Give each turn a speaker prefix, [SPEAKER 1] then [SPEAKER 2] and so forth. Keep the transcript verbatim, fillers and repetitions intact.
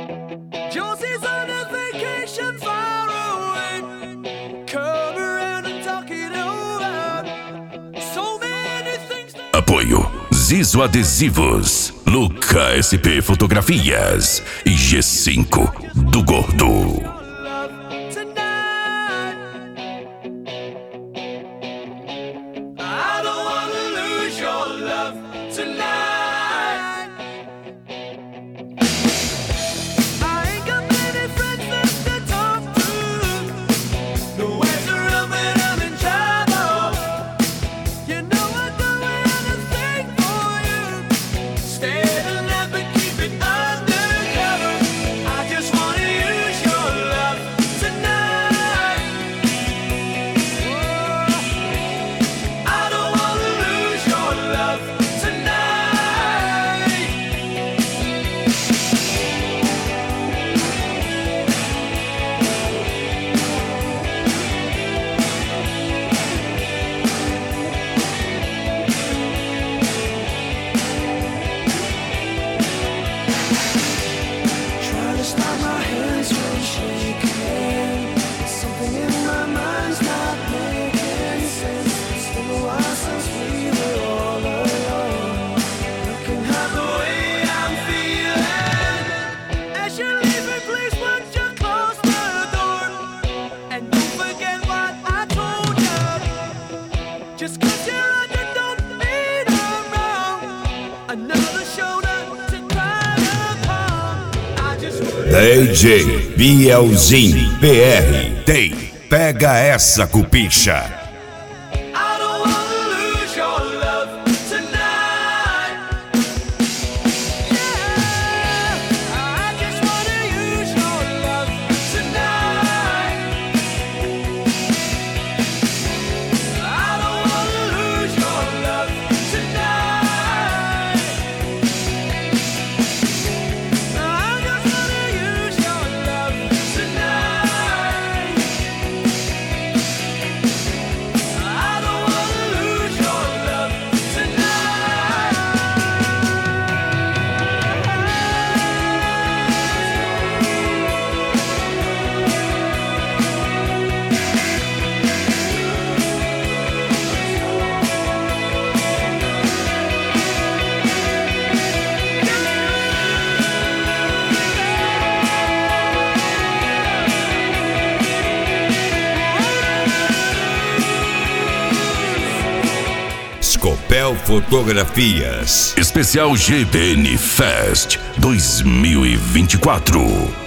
[SPEAKER 1] Josie's on a vacation far away. Come around and talk it over. So many things that...
[SPEAKER 2] Apoio Zizo Adesivos, Luca S P Fotografias e G cinco do Gordo. D J Bielzinho P R tem Pega Essa Cupicha. Scopel Fotografias. Especial G B N Fest dois mil e vinte e quatro.